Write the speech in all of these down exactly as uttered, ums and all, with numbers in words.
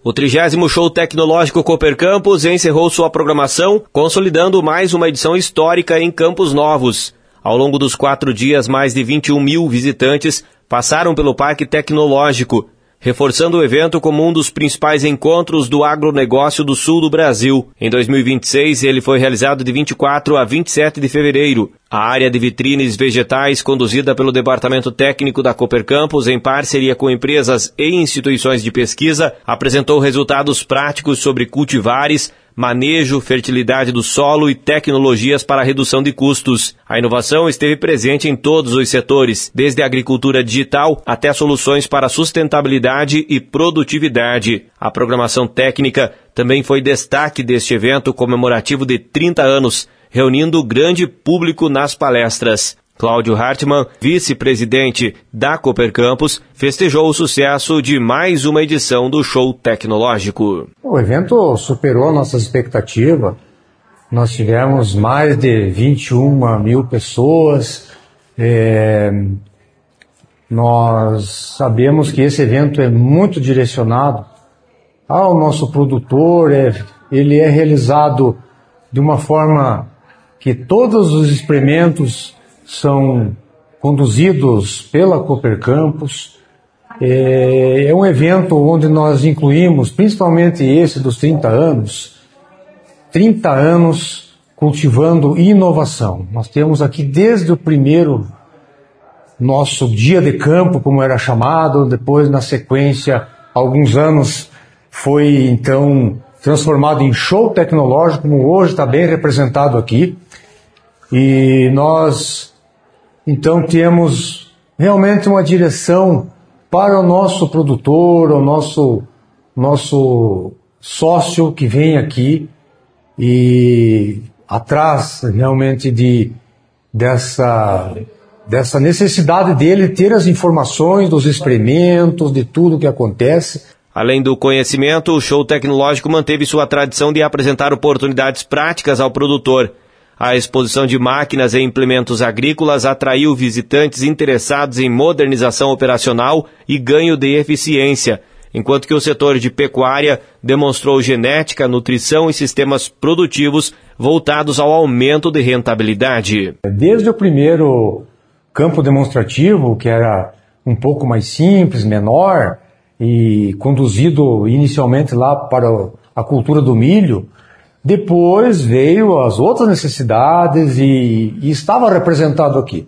O trigésimo Show Tecnológico Cooper Campus encerrou sua programação, consolidando mais uma edição histórica em Campos Novos. Ao longo dos quatro dias, mais de vinte e um mil visitantes passaram pelo Parque Tecnológico, reforçando o evento como um dos principais encontros do agronegócio do sul do Brasil. Em dois mil e vinte e seis, ele foi realizado de vinte e quatro a vinte e sete de fevereiro. A área de vitrines vegetais, conduzida pelo Departamento Técnico da Cooper Campus, em parceria com empresas e instituições de pesquisa, apresentou resultados práticos sobre cultivares, manejo, fertilidade do solo e tecnologias para a redução de custos. A inovação esteve presente em todos os setores, desde a agricultura digital até soluções para sustentabilidade e produtividade. A programação técnica também foi destaque deste evento comemorativo de trinta anos, reunindo grande público nas palestras. Cláudio Hartmann, vice-presidente da Cooper Campus, festejou o sucesso de mais uma edição do Show Tecnológico. O evento superou nossas expectativas. Nós tivemos mais de vinte e uma mil pessoas. É... Nós sabemos que esse evento é muito direcionado ao nosso produtor. É... Ele é realizado de uma forma que todos os experimentos são conduzidos pela Cooper Campus. É, é um evento onde nós incluímos, principalmente esse dos trinta anos, trinta anos cultivando inovação. Nós temos aqui desde o primeiro nosso dia de campo, como era chamado, depois na sequência, alguns anos, foi então transformado em Show Tecnológico, como hoje está bem representado aqui. E nós então temos realmente uma direção para o nosso produtor, o nosso, nosso sócio que vem aqui e atrás realmente de, dessa, dessa necessidade dele ter as informações dos experimentos, de tudo que acontece. Além do conhecimento, o Show Tecnológico manteve sua tradição de apresentar oportunidades práticas ao produtor. A exposição de máquinas e implementos agrícolas atraiu visitantes interessados em modernização operacional e ganho de eficiência, enquanto que o setor de pecuária demonstrou genética, nutrição e sistemas produtivos voltados ao aumento de rentabilidade. Desde o primeiro campo demonstrativo, que era um pouco mais simples, menor, e conduzido inicialmente lá para a cultura do milho, depois veio as outras necessidades e, e estava representado aqui.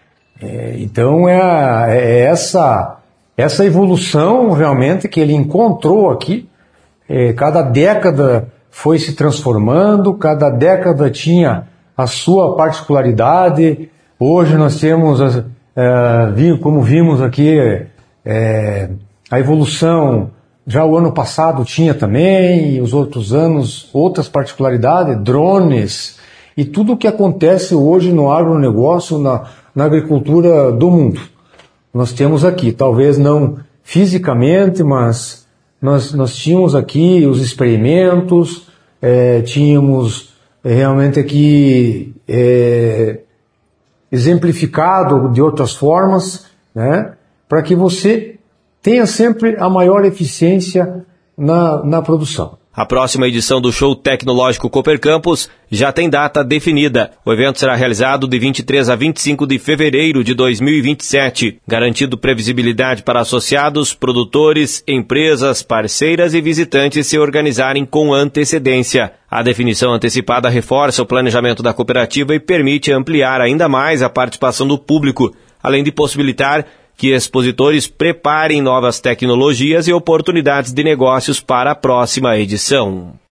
É, então é, é essa, essa evolução realmente que ele encontrou aqui. É, cada década foi se transformando, cada década tinha a sua particularidade. Hoje nós temos, é, como vimos aqui, é, a evolução. Já o ano passado tinha também, e os outros anos, outras particularidades, drones, e tudo o que acontece hoje no agronegócio, na, na agricultura do mundo. Nós temos aqui, talvez não fisicamente, mas nós, nós tínhamos aqui os experimentos, é, tínhamos realmente aqui é, exemplificado de outras formas, né, para que você tenha sempre a maior eficiência na, na produção. A próxima edição do Show Tecnológico Cooper Campus já tem data definida. O evento será realizado de vinte e três a vinte e cinco de fevereiro de dois mil e vinte e sete, garantindo previsibilidade para associados, produtores, empresas, parceiras e visitantes se organizarem com antecedência. A definição antecipada reforça o planejamento da cooperativa e permite ampliar ainda mais a participação do público, além de possibilitar que expositores preparem novas tecnologias e oportunidades de negócios para a próxima edição.